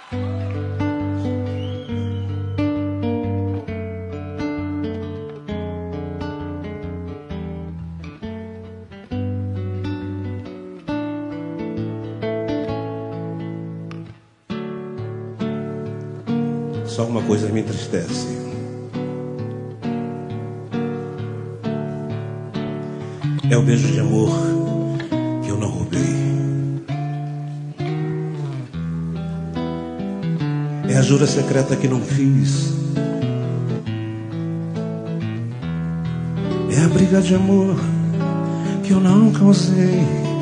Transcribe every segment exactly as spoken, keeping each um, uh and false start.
Só uma coisa me entristece. É o beijo de amor que eu não roubei. É a jura secreta que não fiz. É a briga de amor que eu não causei.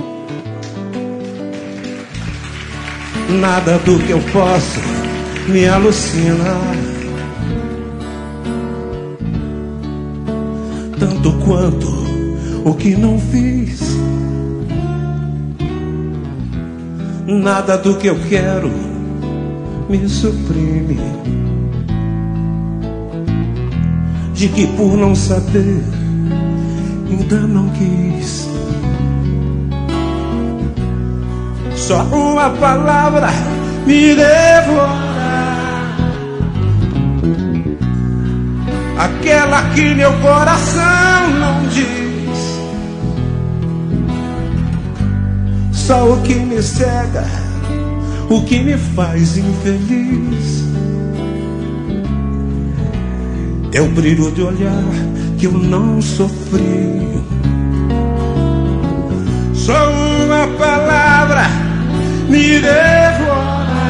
Nada do que eu posso me alucina tanto quanto o que não fiz. Nada do que eu quero me suprime, de que por não saber ainda não quis. Só uma palavra me devora, aquela que meu coração não diz. Só o que me cega, o que me faz infeliz, é o brilho de olhar que eu não sofri. Só uma palavra me devora,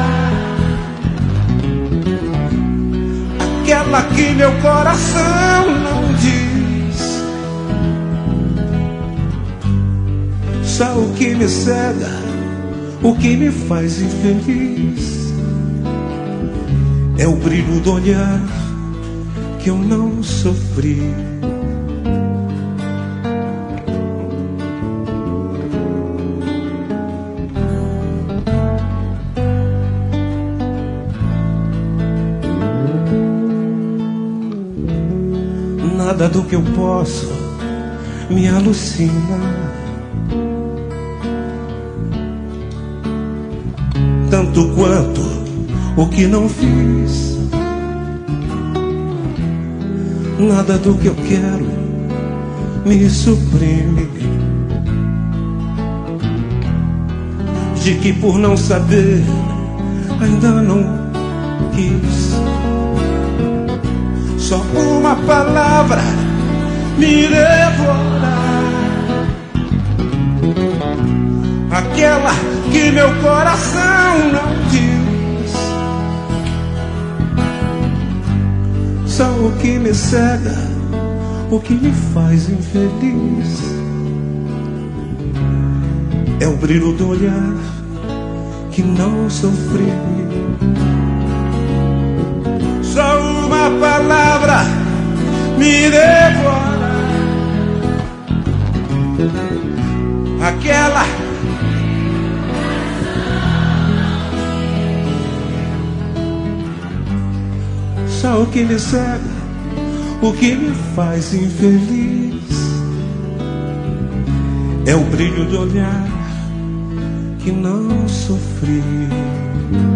aquela que meu coração não diz. Só o que me cega, o que me faz infeliz, é o brilho do olhar que eu não sofri. Nada do que eu posso me alucina, tanto quanto o que não fiz. Nada do que eu quero me suprime, de que por não saber ainda não quis. Só uma palavra me devora, aquela que meu coração não diz. Só o que me cega, o que me faz infeliz, é o brilho do olhar que não sofri. Só uma palavra me devora, aquela só o que me cega, o que me faz infeliz, é o brilho do olhar que não sofri.